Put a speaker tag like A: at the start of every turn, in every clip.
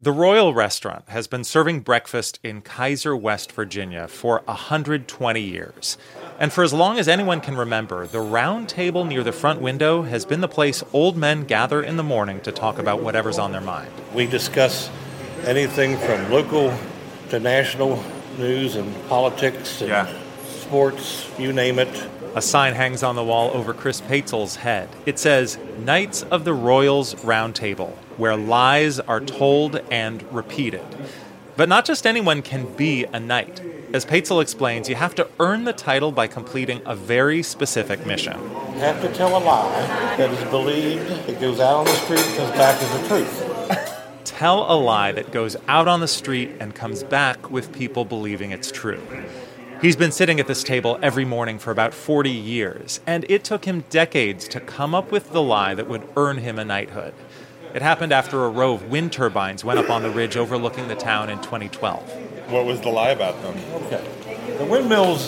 A: The Royal Restaurant has been serving breakfast in Kaiser, West Virginia for 120 years. And for as long as anyone can remember, the round table near the front window has been the place old men gather in the morning to talk about whatever's on their mind.
B: We discuss anything from local to national news and politics and sports, you name it.
A: A sign hangs on the wall over Chris Paetzel's head. It says, Knights of the Royals Round Table, where lies are told and repeated. But not just anyone can be a knight. As Paetzel explains, you have to earn the title by completing a very specific mission.
B: You have to tell a lie that is believed, it goes out on the street and comes back as the truth.
A: Tell a lie that goes out on the street and comes back with people believing it's true. He's been sitting at this table every morning for about 40 years, and it took him decades to come up with the lie that would earn him a knighthood. It happened after a row of wind turbines went up on the ridge overlooking the town in 2012.
C: What was the lie about them?
B: Okay. The windmills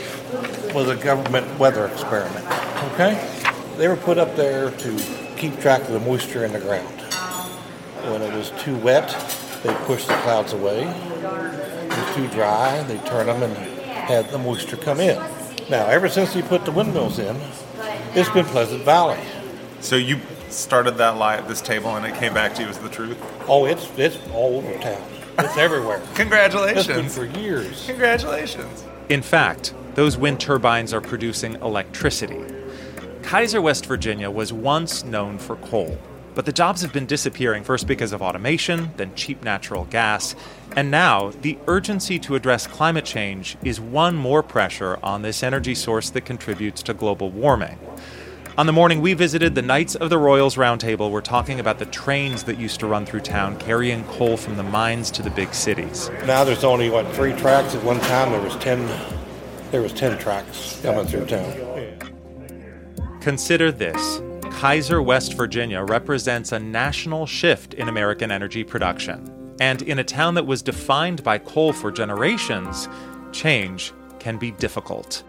B: was a government weather experiment, okay? They were put up there to keep track of the moisture in the ground. When it was too wet, they pushed the clouds away. It was too dry, they turned them and had the moisture come in. Now, ever since you put the windmills in, it's been Pleasant Valley.
C: So you started that lie at this table and it came back to you as the truth?
B: Oh, it's all over town. It's everywhere.
C: Congratulations.
B: It's been for years.
C: Congratulations.
A: In fact, those wind turbines are producing electricity. Kaiser, West Virginia was once known for coal, but the jobs have been disappearing first because of automation, then cheap natural gas, and now the urgency to address climate change is one more pressure on this energy source that contributes to global warming. On the morning we visited the Knights of the Royals Round Table, we're talking about the trains that used to run through town carrying coal from the mines to the big cities.
B: Now there's only, 3 tracks? At one time there was 10 tracks coming through town.
A: Consider this. Kaiser, West Virginia represents a national shift in American energy production. And in a town that was defined by coal for generations, change can be difficult.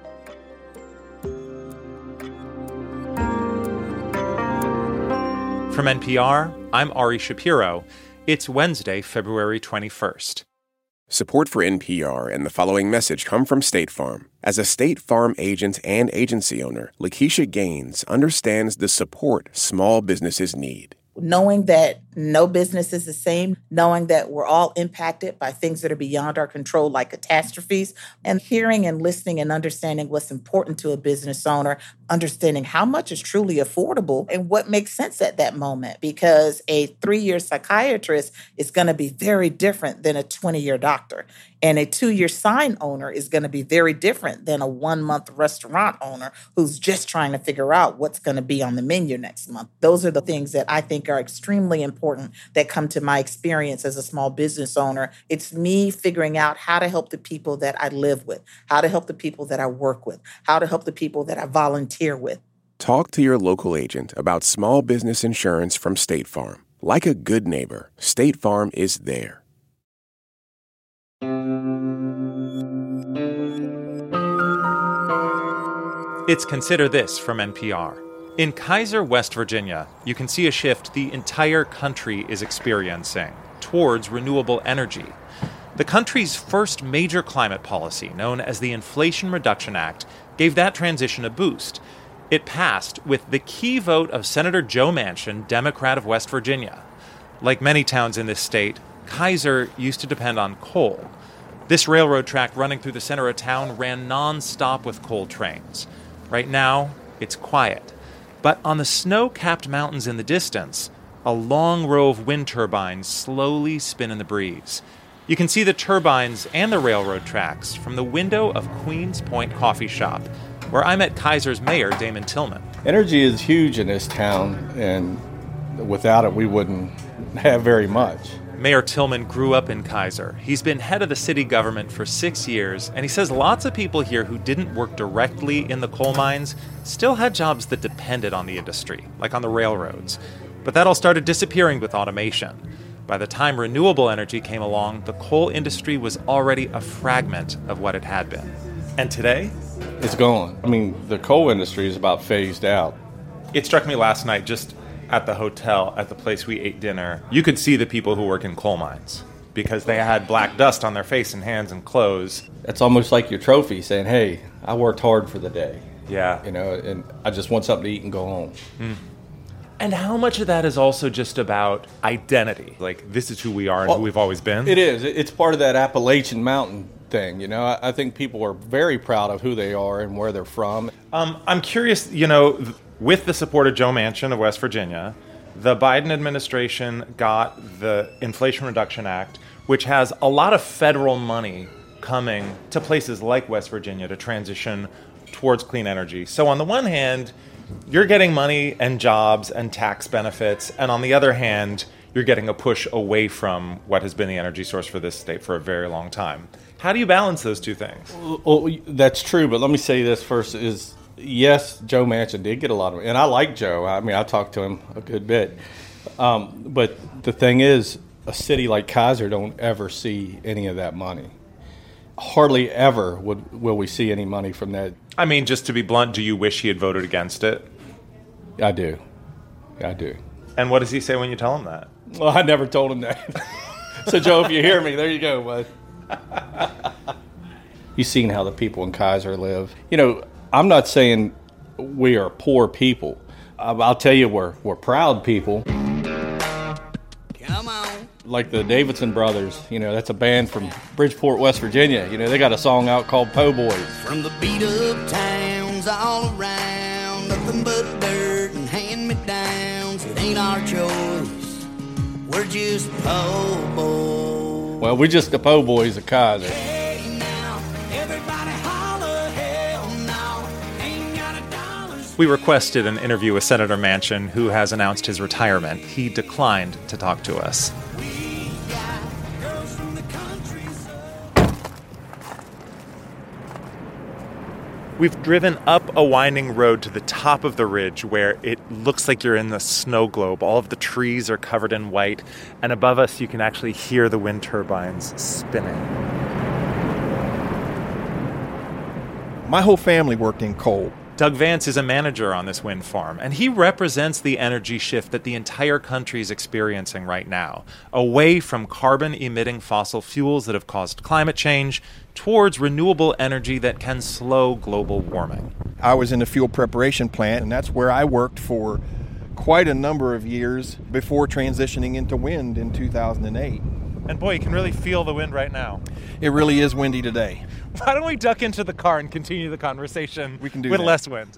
A: From NPR, I'm Ari Shapiro. It's Wednesday, February 21st.
D: Support for NPR and the following message come from State Farm. As a State Farm agent and agency owner, Lakeisha Gaines understands the support small businesses need.
E: Knowing that no business is the same, knowing that we're all impacted by things that are beyond our control, like catastrophes, and hearing and listening and understanding what's important to a business owner, understanding how much is truly affordable and what makes sense at that moment, because a 3-year psychiatrist is going to be very different than a 20-year doctor. And a 2-year sign owner is going to be very different than a 1-month restaurant owner who's just trying to figure out what's going to be on the menu next month. Those are the things that I think are extremely important that come to my experience as a small business owner. It's me figuring out how to help the people that I live with, how to help the people that I work with, how to help the people that I volunteer with.
D: Talk to your local agent about small business insurance from State Farm. Like a good neighbor, State Farm is there.
A: It's Consider This from NPR. In Kaiser, West Virginia, you can see a shift the entire country is experiencing towards renewable energy. The country's first major climate policy, known as the Inflation Reduction Act, gave that transition a boost. It passed with the key vote of Senator Joe Manchin, Democrat of West Virginia. Like many towns in this state, Kaiser used to depend on coal. This railroad track running through the center of town ran non-stop with coal trains. Right now, it's quiet. But on the snow-capped mountains in the distance, a long row of wind turbines slowly spin in the breeze. You can see the turbines and the railroad tracks from the window of Queens Point Coffee Shop, where I met Kaiser's mayor, Damon Tillman.
F: Energy is huge in this town, and without it, we wouldn't have very much.
A: Mayor Tillman grew up in Kaiser. He's been head of the city government for 6 years, and he says lots of people here who didn't work directly in the coal mines still had jobs that depended on the industry, like on the railroads. But that all started disappearing with automation. By the time renewable energy came along, the coal industry was already a fragment of what it had been. And today?
F: It's gone. I mean, the coal industry is about phased out.
A: It struck me last night, just at the hotel, at the place we ate dinner, you could see the people who work in coal mines because they had black dust on their face and hands and clothes.
F: It's almost like your trophy saying, hey, I worked hard for the day.
A: Yeah.
F: You know, and I just want something to eat and go home.
A: And how much of that is also just about identity? Like, this is who we are and who we've always been?
F: It is. It's part of that Appalachian Mountain thing. You know, I think people are very proud of who they are and where they're from.
A: I'm curious, you know, with the support of Joe Manchin of West Virginia, the Biden administration got the Inflation Reduction Act, which has a lot of federal money coming to places like West Virginia to transition towards clean energy. So on the one hand, you're getting money and jobs and tax benefits, and on the other hand, you're getting a push away from what has been the energy source for this state for a very long time. How do you balance those two things?
F: Well, that's true, but let me say this first is, yes, Joe Manchin did get a lot of it, and I like Joe. I mean, I talked to him a good bit. But the thing is, a city like Keizer don't ever see any of that money. Hardly ever will we see any money from that.
A: I mean, just to be blunt, do you wish he had voted against it?
F: I do.
A: And what does he say when you tell him that?
F: Well, I never told him that. So, Joe, if you hear me, there you go, bud. You've seen how the people in Keizer live. You know, I'm not saying we are poor people. I'll tell you, we're proud people. Come on. Like the Davidson Brothers, you know, that's a band from Bridgeport, West Virginia. You know, they got a song out called Po' Boys.
G: From the beat-up towns all around, nothing but dirt and hand-me-downs. It ain't our choice. We're just po' boys.
F: Well, we're just the Po' Boys of Keizer.
G: Hey now, everybody holler, hell no, ain't got a dollar.
A: We requested an interview with Senator Manchin, who has announced his retirement. He declined to talk to us.
G: We got girls from the countryside.
A: We've driven up a winding road to the top of the ridge where it looks like you're in the snow globe. All of the trees are covered in white, and above us you can actually hear the wind turbines spinning.
H: My whole family worked in coal.
A: Doug Vance is a manager on this wind farm, and he represents the energy shift that the entire country is experiencing right now, away from carbon-emitting fossil fuels that have caused climate change towards renewable energy that can slow global warming.
H: I was in the fuel preparation plant, and that's where I worked for quite a number of years before transitioning into wind in 2008.
A: And boy, you can really feel the wind right now.
H: It really is windy today.
A: Why don't we duck into the car and continue the conversation
H: We can do
A: with
H: that.
A: less wind?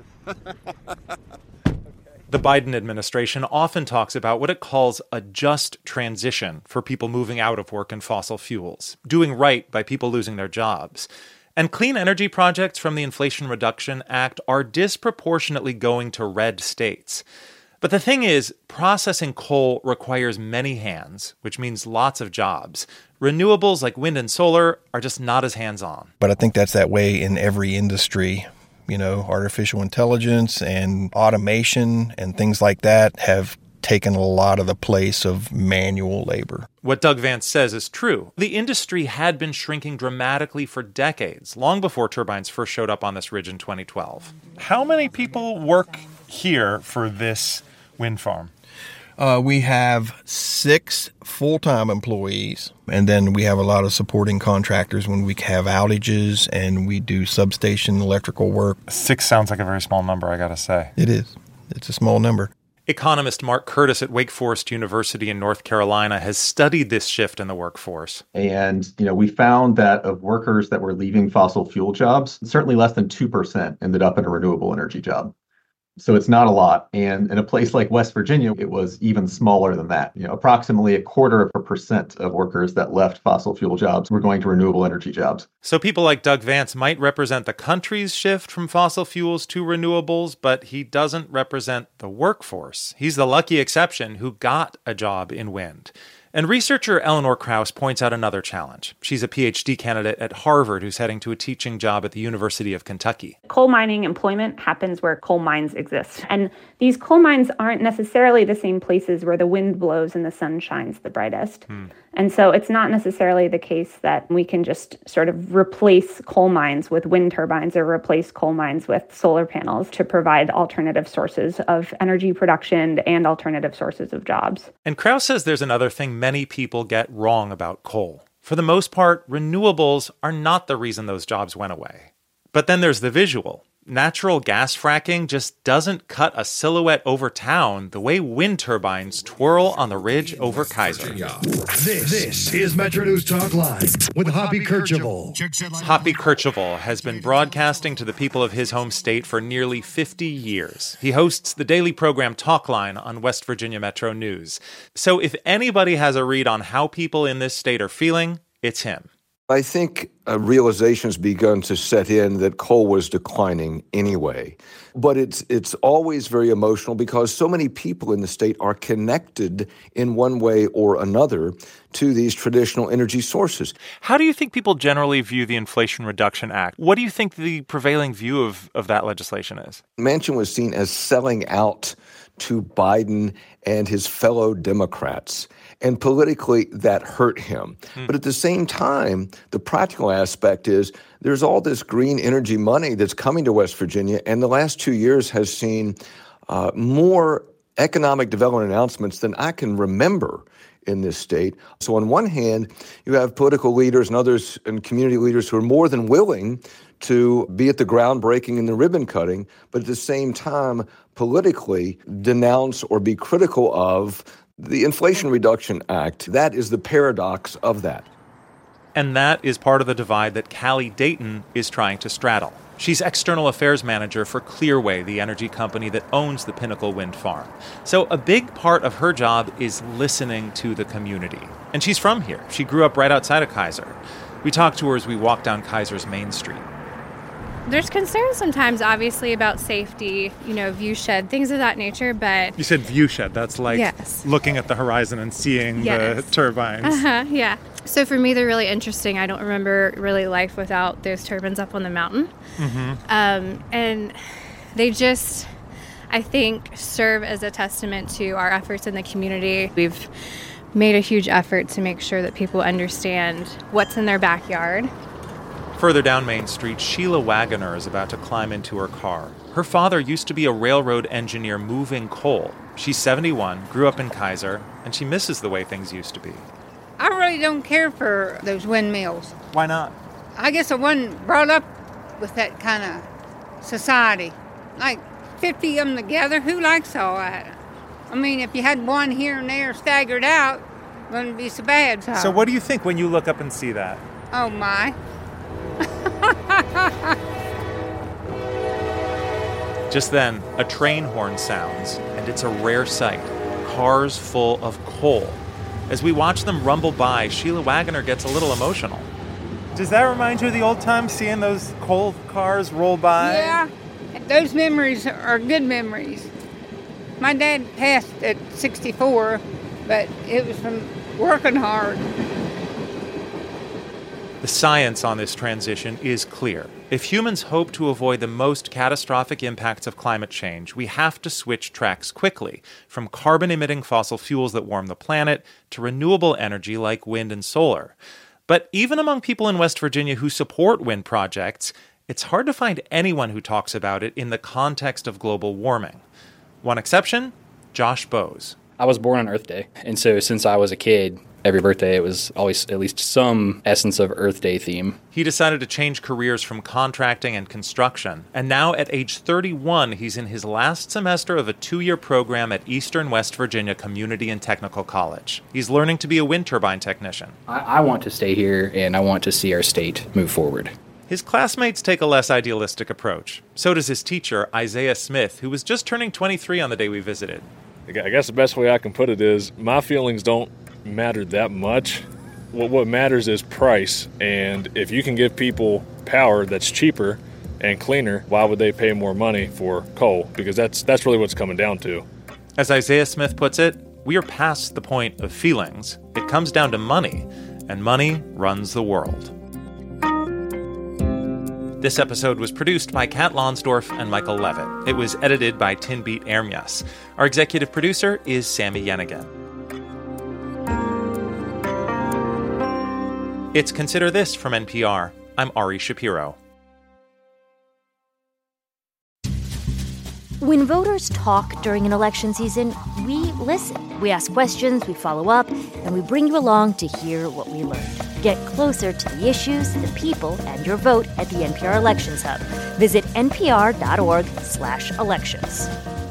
A: The Biden administration often talks about what it calls a just transition for people moving out of work in fossil fuels, doing right by people losing their jobs. And clean energy projects from the Inflation Reduction Act are disproportionately going to red states. But the thing is, processing coal requires many hands, which means lots of jobs. Renewables like wind and solar are just not as hands-on.
H: But I think that's that way in every industry. You know, artificial intelligence and automation and things like that have taken a lot of the place of manual labor.
A: What Doug Vance says is true. The industry had been shrinking dramatically for decades, long before turbines first showed up on this ridge in 2012. How many people work here for this wind farm?
H: We have 6 full-time employees, and then we have a lot of supporting contractors when we have outages and we do substation electrical work.
A: 6 sounds like a very small number, I gotta say.
H: It is. It's a small number.
A: Economist Mark Curtis at Wake Forest University in North Carolina has studied this shift in the workforce.
I: And, we found that of workers that were leaving fossil fuel jobs, certainly less than 2% ended up in a renewable energy job. So it's not a lot. And in a place like West Virginia, it was even smaller than that. Approximately 0.25% of workers that left fossil fuel jobs were going to renewable energy jobs.
A: So people like Doug Vance might represent the country's shift from fossil fuels to renewables, but he doesn't represent the workforce. He's the lucky exception who got a job in wind. And researcher Eleanor Krauss points out another challenge. She's a PhD candidate at Harvard who's heading to a teaching job at the University of Kentucky.
J: Coal mining employment happens where coal mines exist. And these coal mines aren't necessarily the same places where the wind blows and the sun shines the brightest. And so it's not necessarily the case that we can just sort of replace coal mines with wind turbines or replace coal mines with solar panels to provide alternative sources of energy production and alternative sources of jobs.
A: And Krause says there's another thing many people get wrong about coal. For the most part, renewables are not the reason those jobs went away. But then there's the visual. Natural gas fracking just doesn't cut a silhouette over town the way wind turbines twirl on the ridge over Kaiser.
K: This is Metro News Talk Live with Hoppy Kercheval.
A: Hoppy Kercheval has been broadcasting to the people of his home state for nearly 50 years. He hosts the daily program Talkline on West Virginia Metro News. So if anybody has a read on how people in this state are feeling, it's him.
L: I think a realization's begun to set in that coal was declining anyway. But it's always very emotional because so many people in the state are connected in one way or another to these traditional energy sources.
A: How do you think people generally view the Inflation Reduction Act? What do you think the prevailing view of that legislation is?
L: Manchin was seen as selling out to Biden and his fellow Democrats. And politically, that hurt him. But at the same time, the practical aspect is there's all this green energy money that's coming to West Virginia, and the last 2 years has seen more economic development announcements than I can remember in this state. So on one hand, you have political leaders and others and community leaders who are more than willing to be at the groundbreaking and the ribbon cutting, but at the same time, politically denounce or be critical of the Inflation Reduction Act. That is the paradox of that.
A: And that is part of the divide that Callie Dayton is trying to straddle. She's external affairs manager for Clearway, the energy company that owns the Pinnacle Wind Farm. So a big part of her job is listening to the community. And she's from here. She grew up right outside of Kaiser. We talked to her as we walked down Kaiser's Main Street.
M: There's concerns sometimes, obviously, about safety, view shed, things of that nature, but...
A: You said view shed. That's like looking at the horizon and seeing the turbines.
M: Yeah. So for me, they're really interesting. I don't remember really life without those turbines up on the mountain. And they just, I think, serve as a testament to our efforts in the community. We've made a huge effort to make sure that people understand what's in their backyard.
A: Further down Main Street, Sheila Wagoner is about to climb into her car. Her father used to be a railroad engineer moving coal. She's 71, grew up in Kaiser, and she misses the way things used to be.
N: I really don't care for those windmills.
A: Why not?
N: I guess I wasn't brought up with that kind of society. Like 50 of them together, who likes all that? I mean, if you had one here and there staggered out, it wouldn't be so bad.
A: So what do you think when you look up and see that?
N: Oh, my.
A: Just then, a train horn sounds, and it's a rare sight. Cars full of coal. As we watch them rumble by, Sheila Wagoner gets a little emotional. Does that remind you of the old times, seeing those coal cars roll by?
N: Yeah, those memories are good memories. My dad passed at 64, but it was from working hard.
A: The science on this transition is clear. If humans hope to avoid the most catastrophic impacts of climate change, we have to switch tracks quickly, from carbon-emitting fossil fuels that warm the planet to renewable energy like wind and solar. But even among people in West Virginia who support wind projects, it's hard to find anyone who talks about it in the context of global warming. One exception, Josh Bose.
O: I was born on Earth Day, and so since I was a kid, every birthday it was always at least some essence of Earth Day theme.
A: He decided to change careers from contracting and construction, and now at age 31, he's in his last semester of a 2-year program at Eastern West Virginia Community and Technical College. He's learning to be a wind turbine technician.
O: I want to stay here, and I want to see our state move forward.
A: His classmates take a less idealistic approach. So does his teacher, Isaiah Smith, who was just turning 23 on the day we visited.
P: I guess the best way I can put it is my feelings don't matter that much. What matters is price, and if you can give people power that's cheaper and cleaner, why would they pay more money for coal? Because that's really what's coming down to.
A: As Isaiah Smith puts it, we are past the point of feelings. It comes down to money, and money runs the world. This episode was produced by Kat Lonsdorf and Michael Levitt. It was edited by Tinbeat Ermias. Our executive producer is Sammy Yenigan. It's Consider This from NPR. I'm Ari Shapiro.
Q: When voters talk during an election season, we listen. We ask questions, we follow up, and we bring you along to hear what we learned. Get closer to the issues, the people, and your vote at the NPR Elections Hub. Visit npr.org/elections.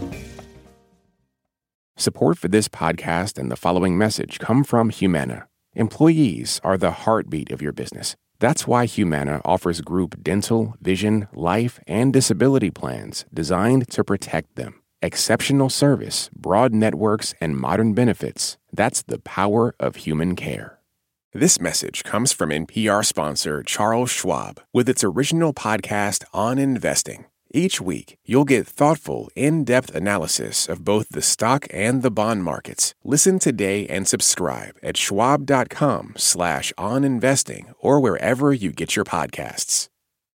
D: Support for this podcast and the following message come from Humana. Employees are the heartbeat of your business. That's why Humana offers group dental, vision, life, and disability plans designed to protect them. Exceptional service, broad networks, and modern benefits. That's the power of human care. This message comes from NPR sponsor Charles Schwab with its original podcast on investing. Each week, you'll get thoughtful, in-depth analysis of both the stock and the bond markets. Listen today and subscribe at schwab.com/oninvesting or wherever you get your podcasts.